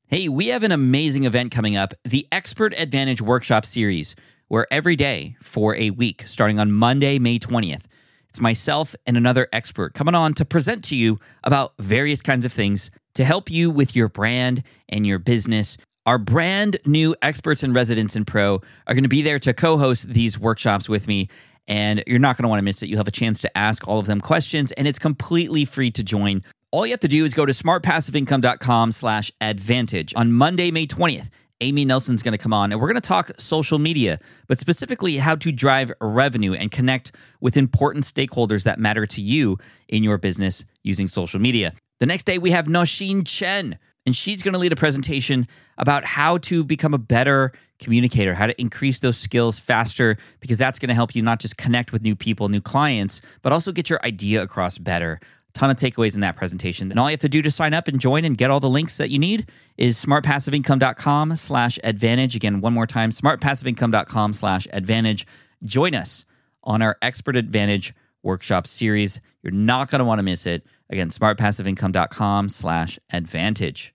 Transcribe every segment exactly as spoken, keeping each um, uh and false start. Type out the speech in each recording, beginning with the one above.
Hey, we have an amazing event coming up, the Expert Advantage Workshop Series, where every day for a week, starting on Monday, May twentieth, it's myself and another expert coming on to present to you about various kinds of things to help you with your brand and your business. Our brand new experts and residents in Pro are going to be there to co-host these workshops with me, and you're not going to want to miss it. You'll have a chance to ask all of them questions, and it's completely free to join. All you have to do is go to smartpassiveincome.com slash advantage. On Monday, May twentieth, Amy Nelson's going to come on, and we're going to talk social media, but specifically how to drive revenue and connect with important stakeholders that matter to you in your business using social media. The next day, we have Nosheen Chen, and she's going to lead a presentation about how to become a better communicator, how to increase those skills faster, because that's going to help you not just connect with new people, new clients, but also get your idea across better. Ton of takeaways in that presentation. And all you have to do to sign up and join and get all the links that you need is smartpassiveincome.com slash advantage. Again, one more time, smartpassiveincome.com slash advantage. Join us on our Expert Advantage Workshop Series. You're not going to want to miss it. Again, smartpassiveincome.com slash advantage.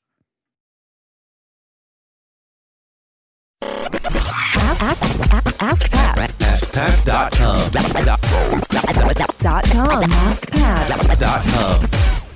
Ask, ask, ask Pat. ask pat dot com. Dot com. ask pat dot com.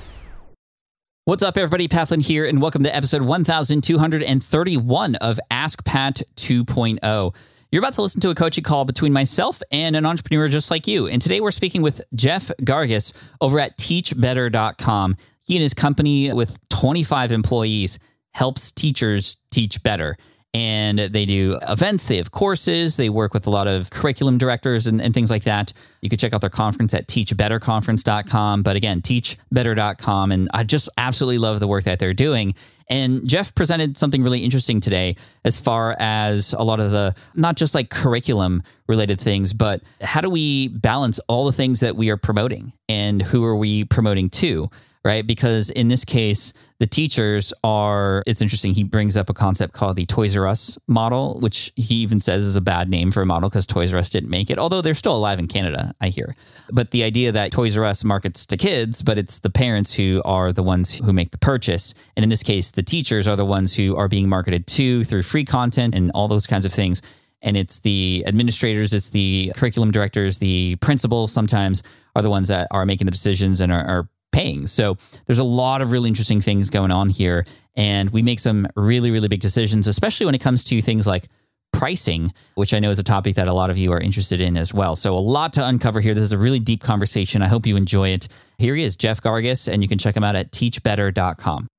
What's up, everybody? Pat Flynn here, and welcome to episode one thousand two hundred thirty-one of Ask Pat two point oh. You're about to listen to a coaching call between myself and an entrepreneur just like you. And today we're speaking with Jeff Gargas over at teach better dot com. He and his company with twenty-five employees helps teachers teach better. And they do events, they have courses, they work with a lot of curriculum directors and, and things like that. You can check out their conference at teach better conference dot com. But again, teach better dot com. And I just absolutely love the work that they're doing. And Jeff presented something really interesting today as far as a lot of the, not just like curriculum related things, but how do we balance all the things that we are promoting and who are we promoting to? Right? Because in this case, the teachers are, it's interesting, he brings up a concept called the Toys R Us model, which he even says is a bad name for a model because Toys R Us didn't make it, although they're still alive in Canada, I hear. But the idea that Toys R Us markets to kids, but it's the parents who are the ones who make the purchase. And in this case, the teachers are the ones who are being marketed to through free content and all those kinds of things. And it's the administrators, it's the curriculum directors, the principals sometimes are the ones that are making the decisions and are, are paying. So there's a lot of really interesting things going on here. And we make some really, really big decisions, especially when it comes to things like pricing, which I know is a topic that a lot of you are interested in as well. So a lot to uncover here. This is a really deep conversation. I hope you enjoy it. Here he is, Jeff Gargas, and you can check him out at teach better dot com.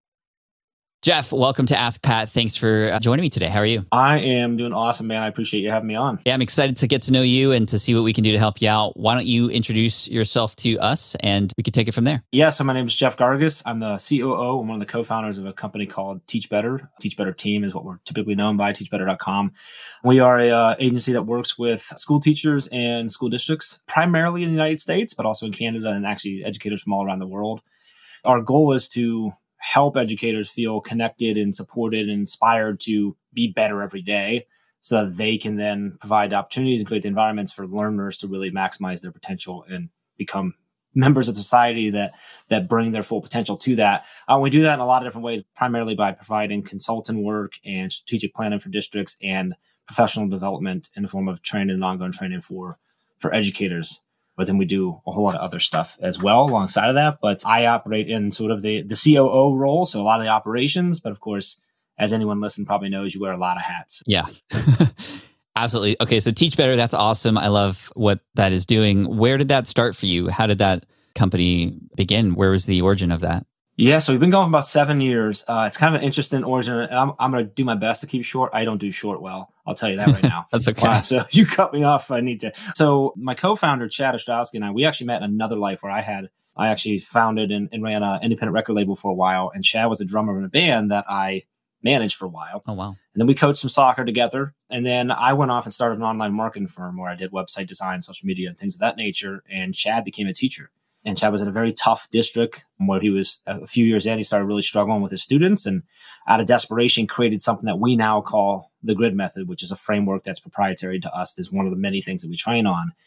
Jeff, welcome to Ask Pat. Thanks for joining me today. How are you? I am doing awesome, man. I appreciate you having me on. Yeah, I'm excited to get to know you and to see what we can do to help you out. Why don't you introduce yourself to us and we can take it from there? Yeah, so my name is Jeff Gargas. I'm the C O O. I'm one of the co-founders of a company called Teach Better. Teach Better Team is what we're typically known by, teach better dot com. We are a uh, agency that works with school teachers and school districts, primarily in the United States, but also in Canada and actually educators from all around the world. Our goal is to help educators feel connected and supported and inspired to be better every day so that they can then provide opportunities and create the environments for learners to really maximize their potential and become members of society that that bring their full potential to that. Uh, we do that in a lot of different ways, primarily by providing consultant work and strategic planning for districts and professional development in the form of training and ongoing training for, for educators. But then we do a whole lot of other stuff as well alongside of that. But I operate in sort of the, the C O O role, so a lot of the operations. But of course, as anyone listening probably knows, you wear a lot of hats. Yeah, absolutely. Okay, so Teach Better, that's awesome. I love what that is doing. Where did that start for you? How did that company begin? Where was the origin of that? Yeah, so we've been going for about seven years. Uh, it's kind of an interesting origin. And I'm, I'm going to do my best to keep short. I don't do short well. I'll tell you that right now. That's okay. Uh, so you cut me off if I need to. So my co-founder, Chad Ostrowski, and I, we actually met in another life where I had, I actually founded and, and ran an independent record label for a while. And Chad was a drummer in a band that I managed for a while. Oh, wow. And then we coached some soccer together. And then I went off and started an online marketing firm where I did website design, social media, and things of that nature. And Chad became a teacher. And Chad was in a very tough district where he was a few years in, he started really struggling with his students and out of desperation created something that we now call the GRID method, which is a framework that's proprietary to us. It's one of the many things that we train on.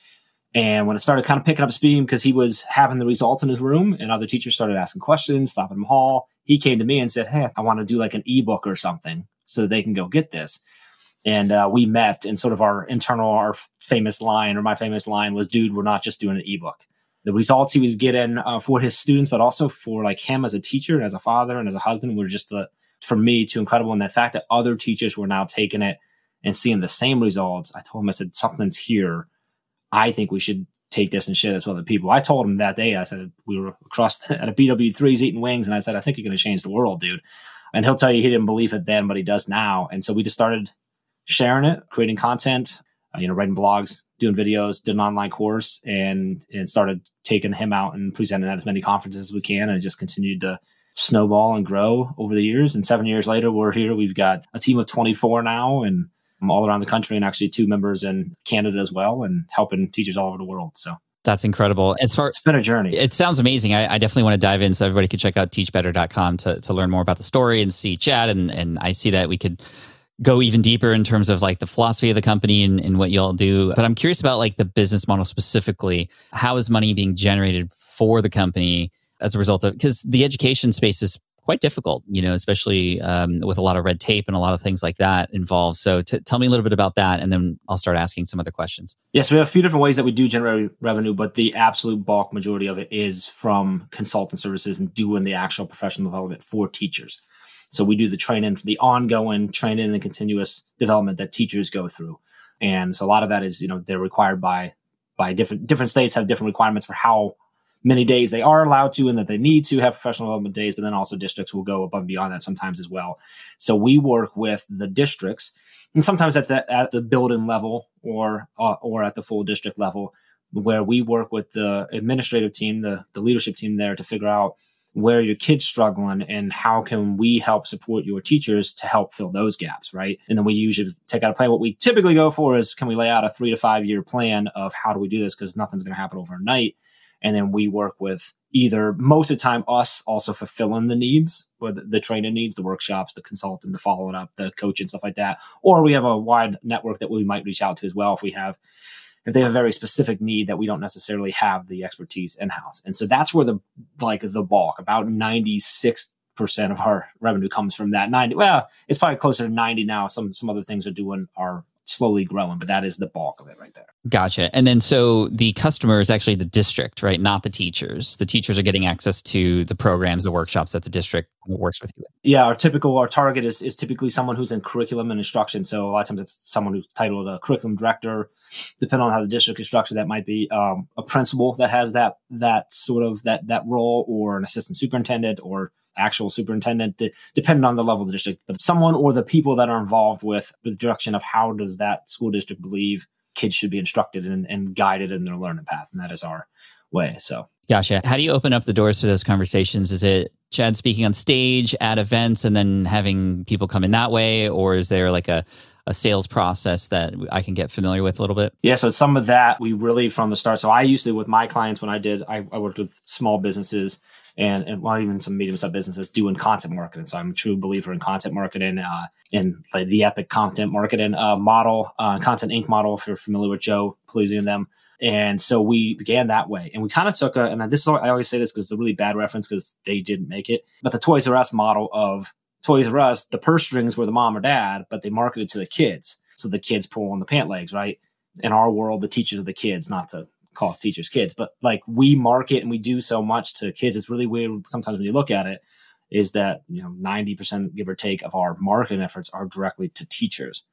And when it started kind of picking up steam because he was having the results in his room and other teachers started asking questions, stopping him hall, he came to me and said, hey, I want to do like an ebook or something so that they can go get this. And uh, we met, and sort of our internal, our famous line, or my famous line was, dude, we're not just doing an ebook. The results he was getting uh, for his students, but also for like him as a teacher and as a father and as a husband were just, uh, for me, too incredible. And the fact that other teachers were now taking it and seeing the same results, I told him, I said, something's here. I think we should take this and share this with other people. I told him that day, I said, we were across at a B W threes eating wings. And I said, I think you're going to change the world, dude. And he'll tell you he didn't believe it then, but he does now. And so we just started sharing it, creating content, uh, you know, writing blogs, doing videos, did an online course, and and started taking him out and presenting at as many conferences as we can. And it just continued to snowball and grow over the years. And seven years later, we're here. We've got a team of twenty-four now, and I'm all around the country, and actually two members in Canada as well, and helping teachers all over the world. So that's incredible. As far, it's been a journey. It sounds amazing. I, I definitely want to dive in, so everybody can check out teach better dot com to to learn more about the story and see Chad. And and I see that we could go even deeper in terms of like the philosophy of the company and, and what you all do. But I'm curious about like the business model specifically. How is money being generated for the company as a result of, because the education space is quite difficult, you know, especially um, with a lot of red tape and a lot of things like that involved. So t- tell me a little bit about that, and then I'll start asking some other questions. Yes, we have a few different ways that we do generate revenue, but the absolute bulk majority of it is from consultant services and doing the actual professional development for teachers. So we do the training, the ongoing training and continuous development that teachers go through. And so a lot of that is, you know, they're required by, by different, different states have different requirements for how many days they are allowed to and that they need to have professional development days, but then also districts will go above and beyond that sometimes as well. So we work with the districts, and sometimes at the, at the building level or, uh, or at the full district level, where we work with the administrative team, the, the leadership team there to figure out where your kid's struggling and how can we help support your teachers to help fill those gaps, right? And then we usually take out a plan. What we typically go for is, can we lay out a three to five year plan of how do we do this? Because nothing's going to happen overnight. And then we work with either, most of the time, us also fulfilling the needs, or the, the training needs, the workshops, the consultant, the following up, the coaching, stuff like that. Or we have a wide network that we might reach out to as well if we have if they have a very specific need that we don't necessarily have the expertise in-house. And so that's where the, like the bulk, about ninety-six percent of our revenue comes from that. ninety, well, it's probably closer to ninety now. Some, some other things are doing, are slowly growing, but that is the bulk of it right there. Gotcha. And then so the customer is actually the district, right? Not the teachers. The teachers are getting access to the programs, the workshops that the district works with you. Yeah, our typical, our target is, is typically someone who's in curriculum and instruction. So a lot of times it's someone who's titled a curriculum director. Depending on how the district is structured, that might be um, a principal that has that that sort of that that role, or an assistant superintendent, or actual superintendent, d- depending on the level of the district. But someone or the people that are involved with the direction of how does that school district believe kids should be instructed and, and guided in their learning path. And that is our way. So, gotcha. How do you open up the doors to those conversations? Is it Chad speaking on stage at events and then having people come in that way? Or is there like a, a sales process that I can get familiar with a little bit? Yeah. So some of that we really from the start. So I used to, with my clients, when I did, I, I worked with small businesses and, and well, even some medium-sized businesses doing content marketing. So I'm a true believer in content marketing, uh, and like the Epic content marketing uh, model, uh, Content Incorporated model, if you're familiar with Joe Pulizzi and them. And so we began that way. And we kind of took a, and this is, I always say this because it's a really bad reference because they didn't make it, but the Toys R Us model of Toys R Us, the purse strings were the mom or dad, but they marketed to the kids. So the kids pull on the pant legs, right? In our world, the teachers are the kids, not to call teachers kids, but like we market and we do so much to kids. It's really weird sometimes when you look at it, is that, you know, ninety percent give or take of our marketing efforts are directly to teachers,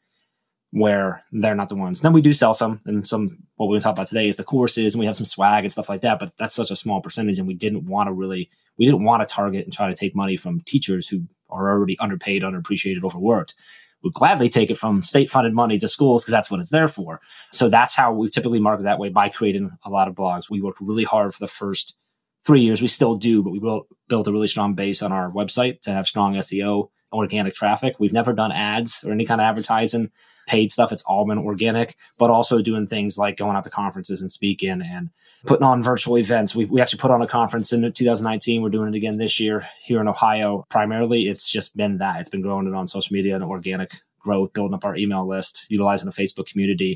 where they're not the ones. Then we do sell some, and some, what we're going to talk about today is the courses, and we have some swag and stuff like that, but that's such a small percentage. And we didn't want to really, we didn't want to target and try to take money from teachers who are already underpaid, underappreciated, overworked. We'd gladly take it from state-funded money to schools because that's what it's there for. So that's how we typically market that way, by creating a lot of blogs. We worked really hard for the first three years. We still do, but we built, built a really strong base on our website to have strong S E O, organic traffic. We've never done ads or any kind of advertising, paid stuff. It's all been organic, but also doing things like going out to conferences and speaking and putting on virtual events. We we actually put on a conference in two thousand nineteen. We're doing it again this year here in Ohio. Primarily, it's just been that. It's been growing it on social media and organic growth, building up our email list, utilizing the Facebook community.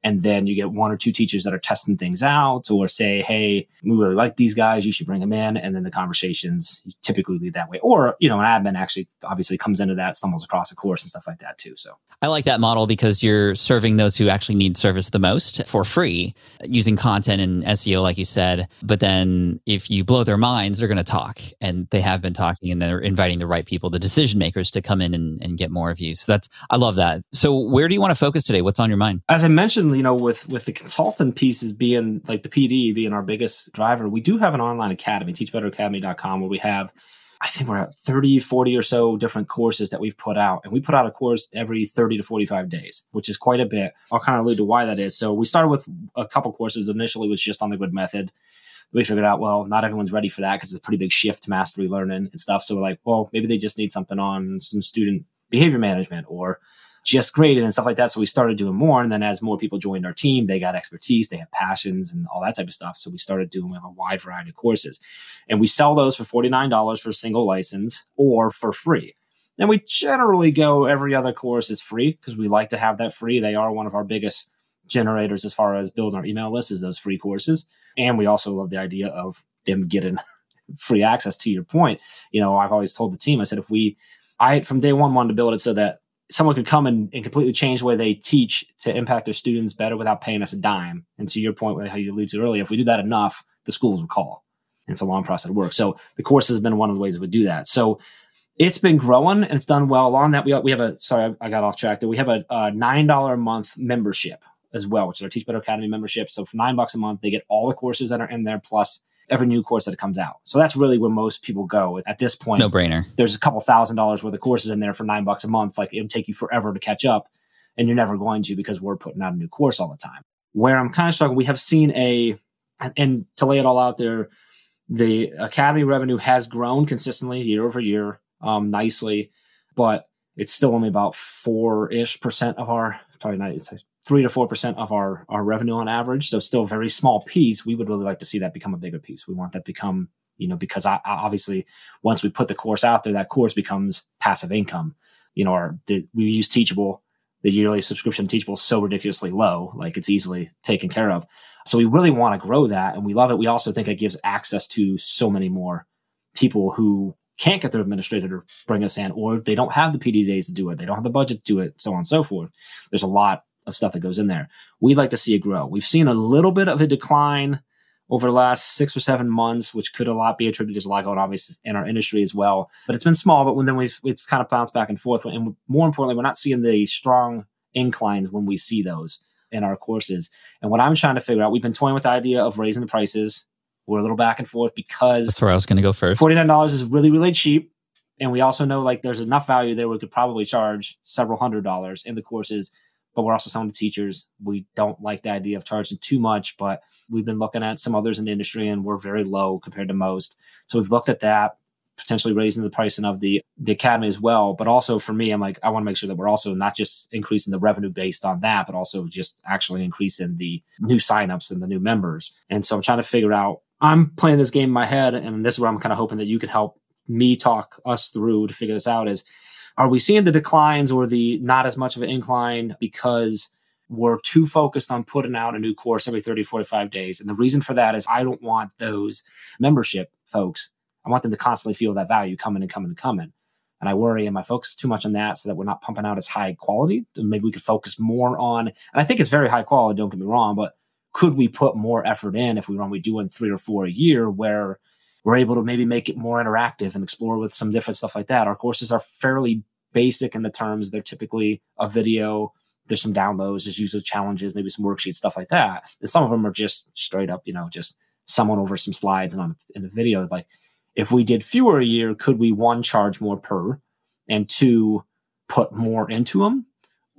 And then you get one or two teachers that are testing things out or say, hey, we really like these guys, you should bring them in. And then the conversations typically lead that way. Or, you know, an admin actually obviously comes into that, stumbles across a course and stuff like that too. So I like that model because you're serving those who actually need service the most for free using content and S E O, like you said. But then if you blow their minds, they're going to talk, and they have been talking, and they're inviting the right people, the decision makers, to come in and, and get more of you. So that's, I love that. So where do you want to focus today? What's on your mind? As I mentioned, you know, with, with the consultant pieces being like the P D being our biggest driver, we do have an online academy, teach better academy dot com, where we have, I think we're at thirty, forty or so different courses that we've put out. And we put out a course every thirty to forty-five days, which is quite a bit. I'll kind of allude to why that is. So we started with a couple courses. Initially was just on the G R O D method. We figured out, well, not everyone's ready for that because it's a pretty big shift to mastery learning and stuff. So we're like, well, maybe they just need something on some student behavior management or just graded and stuff like that. So we started doing more. And then as more people joined our team, they got expertise, they have passions and all that type of stuff. So we started doing a wide variety of courses. And we sell those for forty-nine dollars for a single license or for free. And we generally go every other course is free because we like to have that free. They are one of our biggest generators as far as building our email list is those free courses. And we also love the idea of them getting free access. To your point, you know, I've always told the team, I said, if we, I from day one wanted to build it so that someone could come and, and completely change the way they teach to impact their students better without paying us a dime. And to your point, how you alluded to earlier, if we do that enough, the schools will call. And it's a long process of work. So the course has been one of the ways that we do that. So it's been growing and it's done well. On that, we we have a, sorry, I got off track there. We have a, a nine dollars a month membership as well, which is our Teach Better Academy membership. So for nine bucks a month, they get all the courses that are in there, plus every new course that comes out. So that's really where most people go at this point. No brainer. There's a couple thousand dollars worth of courses in there for nine bucks a month. Like it would take you forever to catch up, and you're never going to because we're putting out a new course all the time. Where I'm kind of struggling, we have seen a, and, and to lay it all out there, the Academy revenue has grown consistently year over year, um, nicely, but it's still only about four-ish percent of our, probably not, it's like three to four percent of our, our revenue on average. So still a very small piece. We would really like to see that become a bigger piece. We want that to become, you know, because I, I obviously once we put the course out there, that course becomes passive income. You know, our, the, we use Teachable, the yearly subscription to Teachable is so ridiculously low, like it's easily taken care of. So we really want to grow that and we love it. We also think it gives access to so many more people who can't get their administrator to bring us in, or they don't have the P D days to do it. They don't have the budget to do it, so on and so forth. There's a lot of stuff that goes in there. We'd like to see it grow. We've seen a little bit of a decline over the last six or seven months, which could a lot be attributed to a lot going on obviously in our industry as well. But it's been small, but when then we've, it's kind of bounced back and forth. And more importantly, we're not seeing the strong inclines when we see those in our courses. And what I'm trying to figure out, we've been toying with the idea of raising the prices. We're a little back and forth because that's where I was going to go first. forty-nine dollars is really, really cheap. And we also know like there's enough value there. We could probably charge several hundred dollars in the courses, but we're also selling to teachers. We don't like the idea of charging too much, but we've been looking at some others in the industry and we're very low compared to most. So we've looked at that, potentially raising the pricing of the, the academy as well. But also for me, I'm like, I want to make sure that we're also not just increasing the revenue based on that, but also just actually increasing the new signups and the new members. And so I'm trying to figure out, I'm playing this game in my head, and this is where I'm kind of hoping that you can help me talk us through to figure this out is, are we seeing the declines or the not as much of an incline because we're too focused on putting out a new course every thirty, forty-five days? And the reason for that is I don't want those membership folks. I want them to constantly feel that value coming and coming and coming. And I worry, am I focused too much on that so that we're not pumping out as high quality? Maybe we could focus more on, and I think it's very high quality, don't get me wrong, but could we put more effort in if we were only doing three or four a year where we're able to maybe make it more interactive and explore with some different stuff like that? Our courses are fairly basic in the terms. They're typically a video. There's some downloads, there's usually challenges, maybe some worksheets, stuff like that. And some of them are just straight up, you know, just someone over some slides and on in the video. Like if we did fewer a year, could we one, charge more per, and two, put more into them?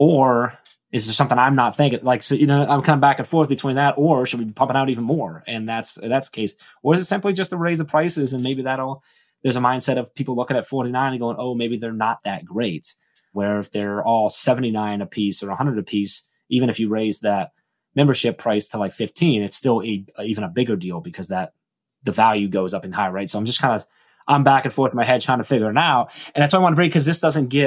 Or is there something I'm not thinking? Like, so, you know, I'm kind of back and forth between that, or should we be pumping out even more? And that's that's the case. Or is it simply just to raise the prices and maybe that'll, there's a mindset of people looking at forty-nine and going, oh, maybe they're not that great. Where if they're all seventy-nine a piece or one hundred a piece, even if you raise that membership price to like fifteen, it's still a, even a bigger deal because that the value goes up in high, right? So I'm just kind of, I'm back and forth in my head trying to figure it out. And that's why I want to bring, because this doesn't get,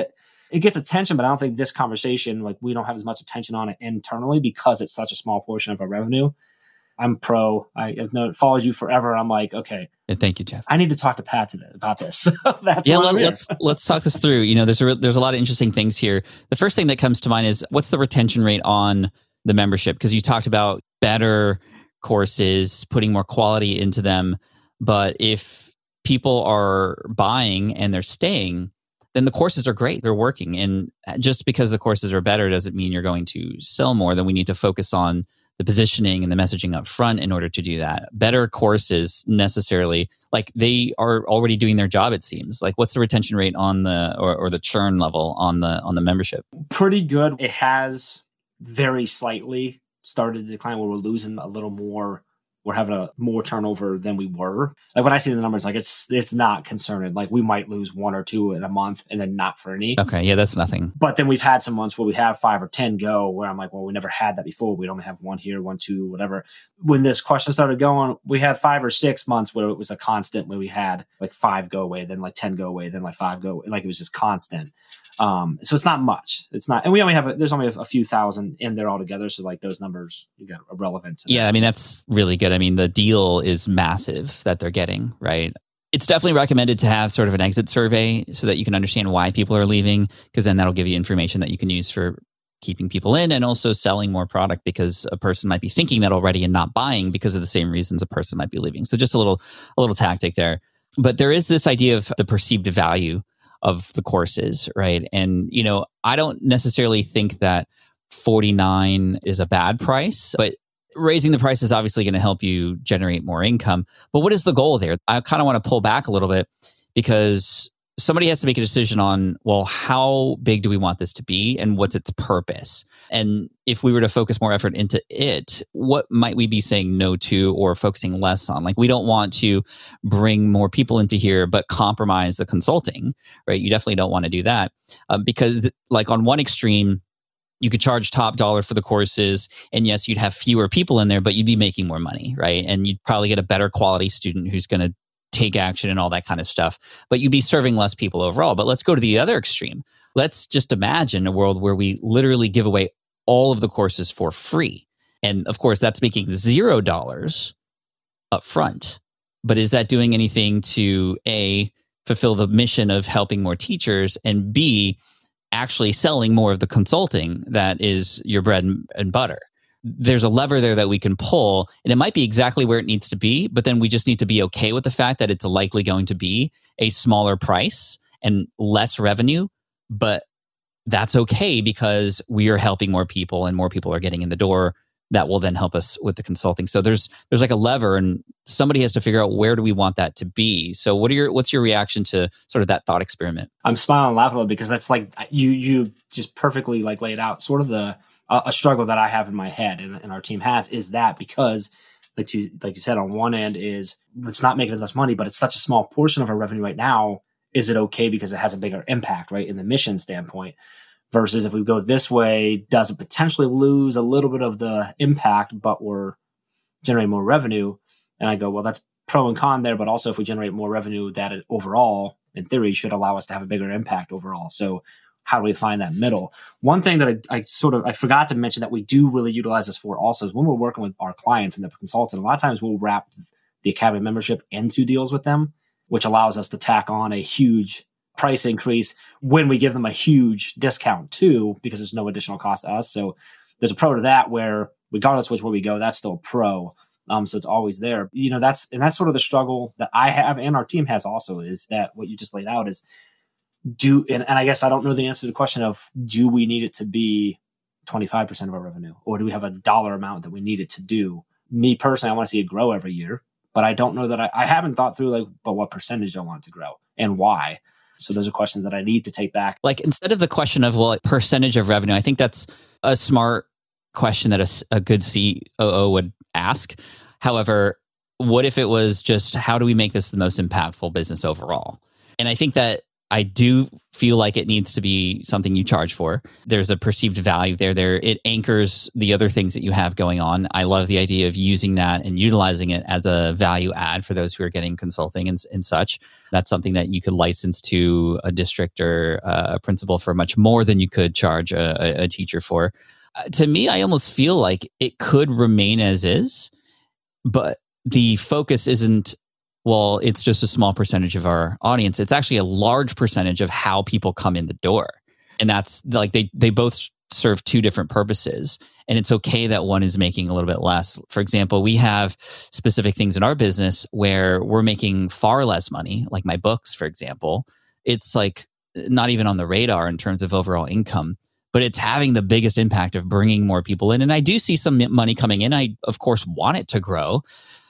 it gets attention, but I don't think this conversation, like we don't have as much attention on it internally because it's such a small portion of our revenue. I'm pro. I have known, followed you forever. I'm like, okay. Yeah, thank you, Jeff. I need to talk to Pat today about this. So that's yeah. why I'm Let, here. let's let's talk this through. You know, there's a, there's a lot of interesting things here. The first thing that comes to mind is what's the retention rate on the membership? Because you talked about better courses, putting more quality into them. But if people are buying and they're staying, then the courses are great. They're working. And just because the courses are better doesn't mean you're going to sell more. Then we need to focus on the positioning and the messaging up front in order to do that. Better courses necessarily, like they are already doing their job, it seems. Like what's the retention rate on the, or, or the churn level on the on the membership? Pretty good. It has very slightly started to decline where we're losing a little more. We're having a more turnover than we were. Like when I see the numbers, like it's it's not concerning. Like we might lose one or two in a month and then not for any. Okay, yeah, that's nothing. But then we've had some months where we have five or ten go where I'm like, well, we never had that before. We only have one here, one, two, whatever. When this question started going, we had five or six months where it was a constant where we had like five go away, then like ten go away, then like five go away. Like it was just constant. Um, so it's not much. It's not, and we only have, a, there's only a, a few thousand in there altogether. So like those numbers, you got irrelevant to Yeah. that. I mean, that's really good. I mean, the deal is massive that they're getting, right? It's definitely recommended to have sort of an exit survey so that you can understand why people are leaving, because then that'll give you information that you can use for keeping people in and also selling more product, because a person might be thinking that already and not buying because of the same reasons a person might be leaving. So just a little, a little tactic there. But there is this idea of the perceived value of the courses, right? And, you know, I don't necessarily think that forty-nine is a bad price, but raising the price is obviously going to help you generate more income. But what is the goal there? I kind of want to pull back a little bit, because somebody has to make a decision on, well, how big do we want this to be and what's its purpose? And if we were to focus more effort into it, what might we be saying no to or focusing less on? Like, we don't want to bring more people into here, but compromise the consulting, right? You definitely don't want to do that uh, because like on one extreme, you could charge top dollar for the courses, and yes, you'd have fewer people in there, but you'd be making more money, right? And you'd probably get a better quality student who's going to take action and all that kind of stuff, but you'd be serving less people overall. But let's go to the other extreme. Let's just imagine a world where we literally give away all of the courses for free. And of course, that's making zero dollars up front. But is that doing anything to A, fulfill the mission of helping more teachers, and B, actually selling more of the consulting that is your bread and butter? There's a lever there that we can pull, and it might be exactly where it needs to be, but then we just need to be okay with the fact that it's likely going to be a smaller price and less revenue, but that's okay because we are helping more people and more people are getting in the door. That will then help us with the consulting. So there's there's like a lever, and somebody has to figure out where do we want that to be. So what are your what's your reaction to sort of that thought experiment? I'm smiling and laughing a little because that's like you you just perfectly like laid out sort of the uh, a struggle that I have in my head and, and our team has is that because like you like you said on one end is it's not making as much money, but it's such a small portion of our revenue right now. Is it okay because it has a bigger impact, right, in the mission standpoint? Versus if we go this way, does it potentially lose a little bit of the impact, but we're generating more revenue? And I go, well, that's pro and con there, but also if we generate more revenue, that it overall, in theory, should allow us to have a bigger impact overall. So how do we find that middle? One thing that I, I sort of, I forgot to mention that we do really utilize this for also is when we're working with our clients and the consultant, a lot of times we'll wrap the Academy membership into deals with them, which allows us to tack on a huge price increase when we give them a huge discount too, because there's no additional cost to us. So there's a pro to that where regardless which way we go, that's still a pro. Um, so it's always there. You know, that's, and that's sort of the struggle that I have and our team has also is that what you just laid out is do, and, and I guess I don't know the answer to the question of, do we need it to be twenty-five percent of our revenue, or do we have a dollar amount that we need it to do? Me personally, I want to see it grow every year, but I don't know that I, I haven't thought through like, but what percentage I want it to grow and why. So those are questions that I need to take back. Like instead of the question of, well, like percentage of revenue, I think that's a smart question that a, a good C O O would ask. However, what if it was just, how do we make this the most impactful business overall? And I think that I do feel like it needs to be something you charge for. There's a perceived value there. There, it anchors the other things that you have going on. I love the idea of using that and utilizing it as a value add for those who are getting consulting and, and such. That's something that you could license to a district or a principal for much more than you could charge a, a teacher for. Uh, to me, I almost feel like it could remain as is, but the focus isn't, well, it's just a small percentage of our audience. It's actually a large percentage of how people come in the door. And that's like they they both serve two different purposes. And it's okay that one is making a little bit less. For example, we have specific things in our business where we're making far less money, like my books, for example. It's like not even on the radar in terms of overall income, but it's having the biggest impact of bringing more people in. And I do see some money coming in. I, of course, want it to grow,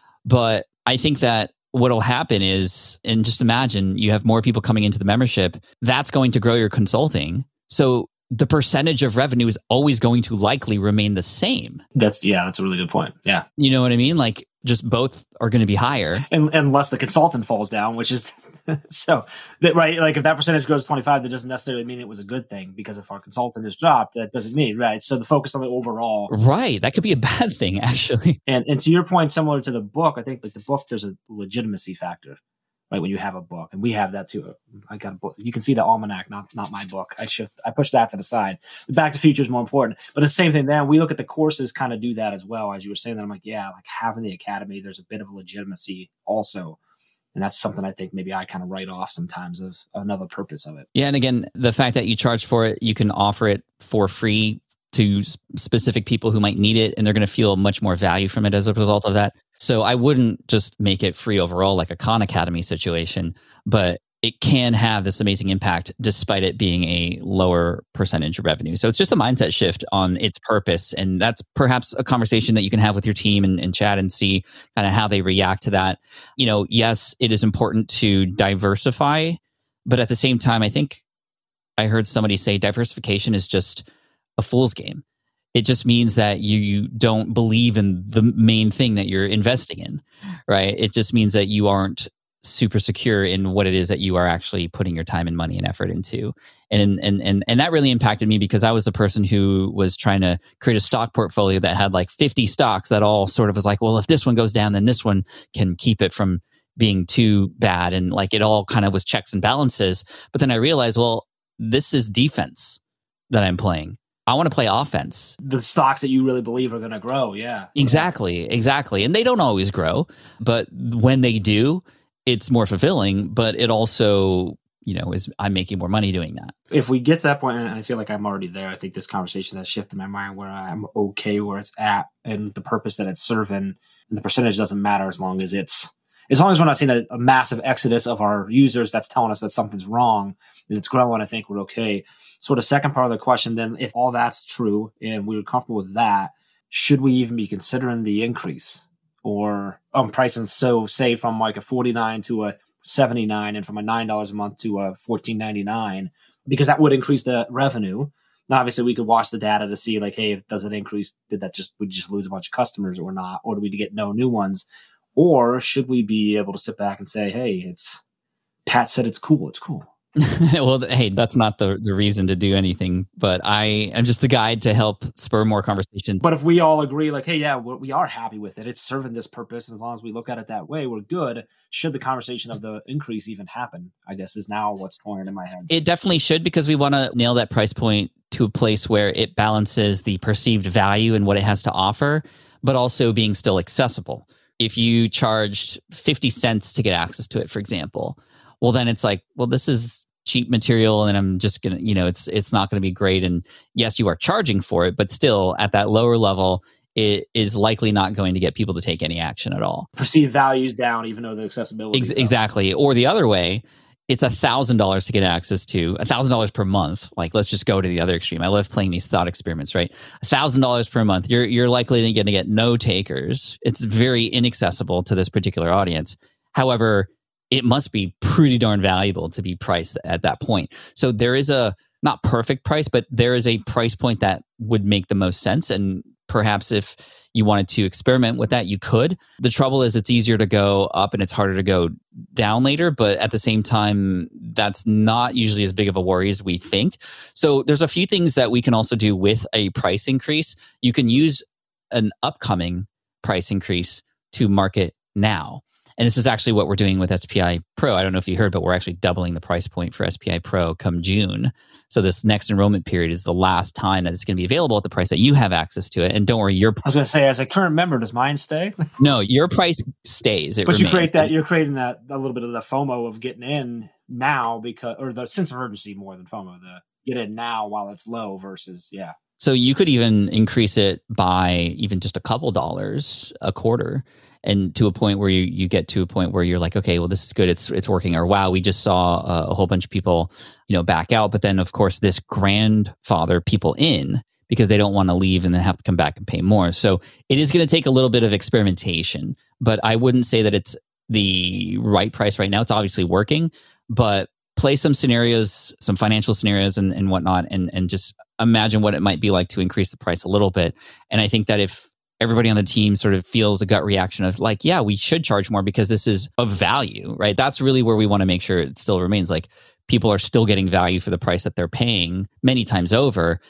but I think that what'll happen is, and just imagine you have more people coming into the membership, that's going to grow your consulting. So the percentage of revenue is always going to likely remain the same. That's, yeah, that's a really good point. Yeah. You know what I mean? Like just both are going to be higher. And, unless the consultant falls down, which is, so that, right. Like if that percentage goes to twenty-five, that doesn't necessarily mean it was a good thing, because if our consultant is dropped, that doesn't mean, right. So the focus on the overall. Right. That could be a bad thing, actually. And and to your point, similar to the book, I think like the book, there's a legitimacy factor, right? When you have a book, and we have that too. I got a book. You can see the almanac, not not my book. I should I push that to the side. The Back to the Future is more important, but it's the same thing there. We look at the courses, kind of do that as well. As you were saying that, I'm like, yeah, like having the academy, there's a bit of legitimacy also. And that's something I think maybe I kind of write off sometimes of another purpose of it. Yeah. And again, the fact that you charge for it, you can offer it for free to specific people who might need it, and they're going to feel much more value from it as a result of that. So I wouldn't just make it free overall like a Khan Academy situation, but it can have this amazing impact despite it being a lower percentage of revenue. So it's just a mindset shift on its purpose. And that's perhaps a conversation that you can have with your team and, and chat and see kind of how they react to that. You know, yes, it is important to diversify, but at the same time, I think I heard somebody say diversification is just a fool's game. It just means that you, you don't believe in the main thing that you're investing in, right? It just means that you aren't super secure in what it is that you are actually putting your time and money and effort into. And and and and that really impacted me, because I was the person who was trying to create a stock portfolio that had like fifty stocks that all sort of was like, well, if this one goes down, then this one can keep it from being too bad. And like it all kind of was checks and balances. But then I realized, well, this is defense that I'm playing. I want to play offense. The stocks that you really believe are going to grow. Yeah. Exactly. Exactly. And they don't always grow, but when they do, it's more fulfilling, but it also, you know, is I'm making more money doing that. If we get to that point, and I feel like I'm already there, I think this conversation has shifted my mind where I'm okay where it's at and the purpose that it's serving, and the percentage doesn't matter as long as it's, as long as we're not seeing a, a massive exodus of our users that's telling us that something's wrong and it's growing, I think we're okay. So the second part of the question, then, if all that's true and we're comfortable with that, should we even be considering the increase? Or um, pricing, so say from like a forty-nine to a seventy-nine, and from a nine dollars a month to a fourteen ninety-nine, because that would increase the revenue. Now, obviously, we could watch the data to see like, hey, if does it increase? Did that just we just lose a bunch of customers or not? Or do we get no new ones? Or should we be able to sit back and say, hey, it's Pat said it's cool, it's cool. Well, hey, that's not the, the reason to do anything, but I am just the guide to help spur more conversations. But if we all agree, like, hey, yeah, we are happy with it, it's serving this purpose, and as long as we look at it that way, we're good. Should the conversation of the increase even happen, I guess, is now what's torn in my head. It definitely should, because we want to nail that price point to a place where it balances the perceived value and what it has to offer, but also being still accessible. If you charged fifty cents to get access to it, for example, well, then it's like, well, this is cheap material and I'm just going to, you know, it's it's not going to be great. And yes, you are charging for it, but still at that lower level, it is likely not going to get people to take any action at all. Perceived values down, even though the accessibility Ex- Exactly. Or the other way, it's one thousand dollars to get access to, one thousand dollars per month. Like, let's just go to the other extreme. I love playing these thought experiments, right? one thousand dollars per month. You're, you're likely going to get no takers. It's very inaccessible to this particular audience. However, it must be pretty darn valuable to be priced at that point. So there is a, not perfect price, but there is a price point that would make the most sense. And perhaps if you wanted to experiment with that, you could. The trouble is it's easier to go up and it's harder to go down later. But at the same time, that's not usually as big of a worry as we think. So there's a few things that we can also do with a price increase. You can use an upcoming price increase to market now. And this is actually what we're doing with S P I Pro. I don't know if you heard, but we're actually doubling the price point for S P I Pro come June. So this next enrollment period is the last time that it's going to be available at the price that you have access to it. And don't worry, your I was going to say, as a current member, does mine stay? no, your price stays. It but remains. you create that. You're creating that a little bit of the FOMO of getting in now because, or the sense of urgency more than FOMO. The get in now while it's low versus yeah. So you could even increase it by even just a couple dollars a quarter. And to a point where you, you get to a point where you're like, okay, well, this is good. It's it's working. Or wow, we just saw a, a whole bunch of people, you know, back out. But then, of course, this grandfather people in because they don't want to leave and then have to come back and pay more. So it is going to take a little bit of experimentation. But I wouldn't say that it's the right price right now. It's obviously working, but play some scenarios, some financial scenarios and, and whatnot, and and just imagine what it might be like to increase the price a little bit. And I think that if everybody on the team sort of feels a gut reaction of like, yeah, we should charge more because this is of value, right? That's really where we want to make sure it still remains. Like people are still getting value for the price that they're paying many times over.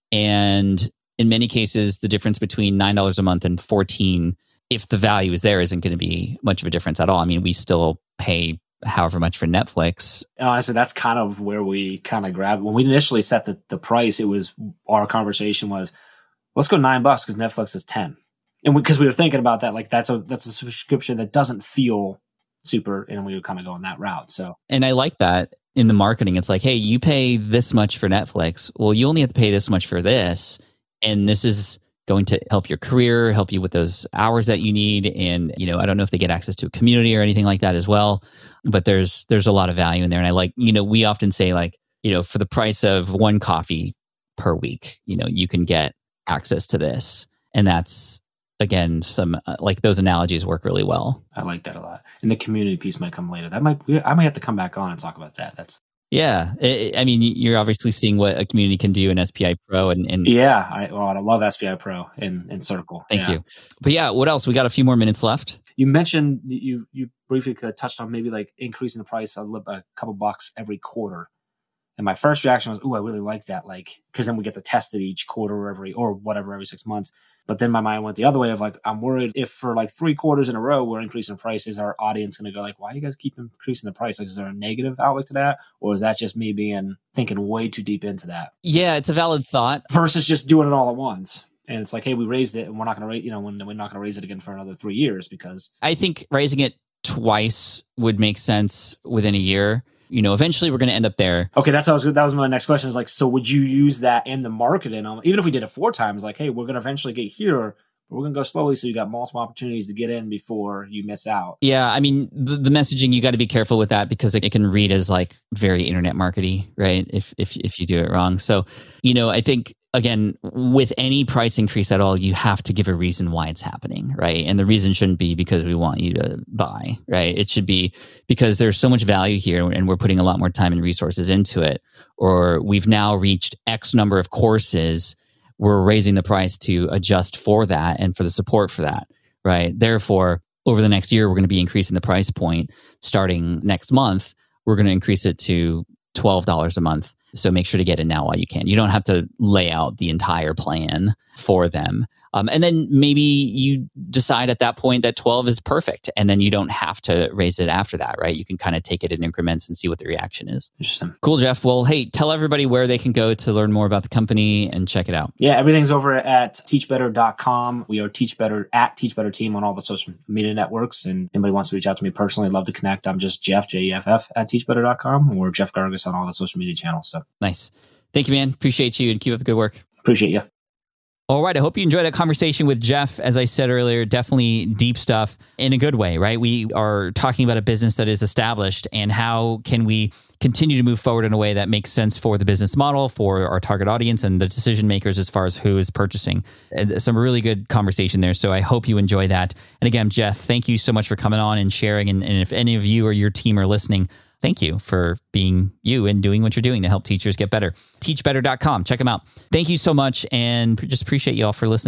And in many cases, the difference between nine dollars a month and fourteen dollars, if the value is there, isn't going to be much of a difference at all. I mean, we still pay however much for Netflix. Honestly, that's kind of where we kind of grabbed. When we initially set the, the price, it was, our conversation was, let's go nine bucks because Netflix is ten. And because we, we were thinking about that, like that's a that's a subscription that doesn't feel super, and we would kind of go on that route. So, and I like that in the marketing. It's like, hey, you pay this much for Netflix. Well, you only have to pay this much for this, and this is going to help your career, help you with those hours that you need. And you know, I don't know if they get access to a community or anything like that as well, but there's there's a lot of value in there. And I like, you know, we often say like, you know, for the price of one coffee per week, you know, you can get access to this, and that's. Again, some uh, like those analogies work really well. I like that a lot. And the community piece might come later. That might I might have to come back on and talk about that. That's yeah. It, I mean, you're obviously seeing what a community can do in S P I Pro, and, and yeah, I, well, I love S P I Pro in in Circle. Thank yeah. you. But yeah, what else? We got a few more minutes left. You mentioned you you briefly touched on maybe like increasing the price a, little, a couple bucks every quarter. And my first reaction was, "Ooh, I really like that!" Like, because then we get to test it each quarter or every or whatever every six months. But then my mind went the other way of like, I'm worried if for like three quarters in a row we're increasing price, is our audience going to go like, "Why do you guys keep increasing the price?" Like, is there a negative outlook to that, or is that just me being thinking way too deep into that? Yeah, it's a valid thought. Versus just doing it all at once. And it's like, hey, we raised it, and we're not going to raise, you know, when we're not going to raise it again for another three years because I think raising it twice would make sense within a year. You know, eventually we're going to end up there. Okay, that's what I was, that was my next question. Is like, so would you use that in the marketing? Um, even if we did it four times, like, hey, we're going to eventually get here, but we're going to go slowly, so you got multiple opportunities to get in before you miss out. Yeah, I mean, the, the messaging, you got to be careful with that because it, it can read as like very internet markety, right? If if if you do it wrong. So, you know, I think again, with any price increase at all, you have to give a reason why it's happening, right? And the reason shouldn't be because we want you to buy, right? It should be because there's so much value here and we're putting a lot more time and resources into it. Or we've now reached X number of courses, we're raising the price to adjust for that and for the support for that, right? Therefore, over the next year, we're going to be increasing the price point. Starting next month, we're going to increase it to twelve dollars a month. So make sure to get in now while you can. You don't have to lay out the entire plan for them. Um, and then maybe you decide at that point that twelve is perfect. And then you don't have to raise it after that, right? You can kind of take it in increments and see what the reaction is. Interesting. Cool, Jeff. Well, hey, tell everybody where they can go to learn more about the company and check it out. Yeah, everything's over at teach better dot com. We are Teach Better at Teach Better Team on all the social media networks. And anybody wants to reach out to me personally, I'd love to connect. I'm just Jeff, J E F F, at teach better dot com, or Jeff Gargas on all the social media channels. So nice. Thank you, man. Appreciate you and keep up the good work. Appreciate you. All right. I hope you enjoyed that conversation with Jeff. As I said earlier, definitely deep stuff in a good way, right? We are talking about a business that is established and how can we continue to move forward in a way that makes sense for the business model, for our target audience and the decision makers as far as who is purchasing. And some really good conversation there. So I hope you enjoy that. And again, Jeff, thank you so much for coming on and sharing. And, and if any of you or your team are listening, thank you for being you and doing what you're doing to help teachers get better. teach better dot com. Check them out. Thank you so much. And just appreciate you all for listening in.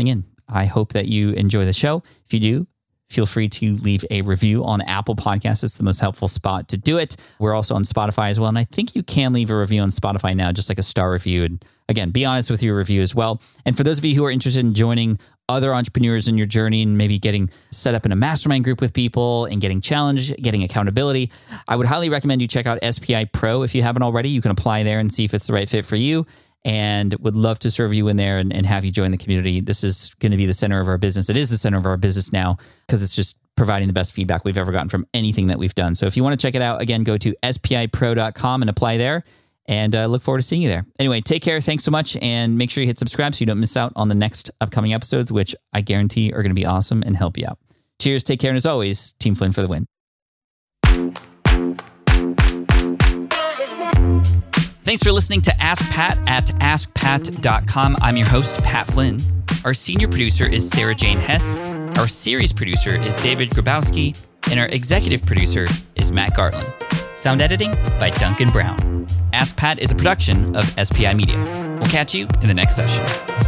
I hope that you enjoy the show. If you do, feel free to leave a review on Apple Podcasts. It's the most helpful spot to do it. We're also on Spotify as well. And I think you can leave a review on Spotify now, just like a star review. And again, be honest with your review as well. And for those of you who are interested in joining other entrepreneurs in your journey and maybe getting set up in a mastermind group with people and getting challenged, getting accountability, I would highly recommend you check out S P I Pro if you haven't already. You can apply there and see if it's the right fit for you. And would love to serve you in there and, and have you join the community. This is going to be the center of our business. It is the center of our business now because it's just providing the best feedback we've ever gotten from anything that we've done. So if you want to check it out, again, go to S P I pro dot com and apply there. And uh, look forward to seeing you there. Anyway, take care. Thanks so much. And make sure you hit subscribe so you don't miss out on the next upcoming episodes, which I guarantee are going to be awesome and help you out. Cheers, take care. And as always, Team Flynn for the win. Thanks for listening to Ask Pat at ask pat dot com. I'm your host, Pat Flynn. Our senior producer is Sarah Jane Hess. Our series producer is David Grabowski. And our executive producer is Matt Gartland. Sound editing by Duncan Brown. Ask Pat is a production of S P I Media. We'll catch you in the next session.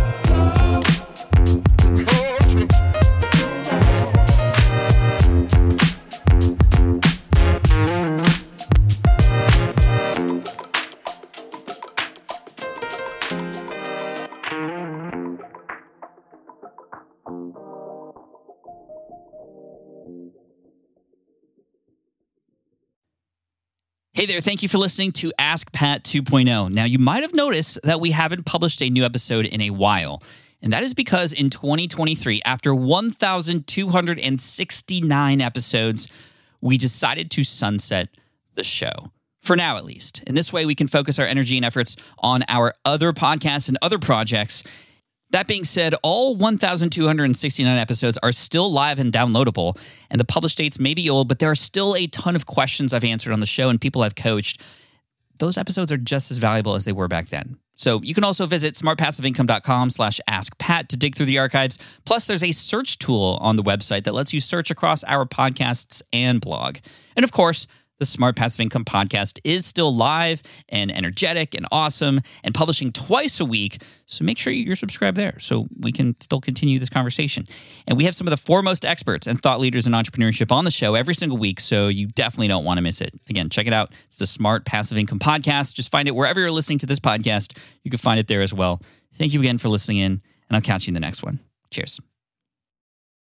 Hey there, thank you for listening to Ask Pat two point oh. Now, you might have noticed that we haven't published a new episode in a while, and that is because in twenty twenty-three, after one thousand two hundred sixty-nine episodes, we decided to sunset the show. For now, at least. In this way, we can focus our energy and efforts on our other podcasts and other projects. That being said, all one thousand two hundred sixty-nine episodes are still live and downloadable, and the published dates may be old, but there are still a ton of questions I've answered on the show and people I've coached. Those episodes are just as valuable as they were back then. So you can also visit smart passive income dot com slash ask pat to dig through the archives. Plus, there's a search tool on the website that lets you search across our podcasts and blog. And of course, the Smart Passive Income podcast is still live and energetic and awesome and publishing twice a week. So make sure you're subscribed there so we can still continue this conversation. And we have some of the foremost experts and thought leaders in entrepreneurship on the show every single week, so you definitely don't want to miss it. Again, check it out. It's the Smart Passive Income podcast. Just find it wherever you're listening to this podcast. You can find it there as well. Thank you again for listening in, and I'll catch you in the next one. Cheers.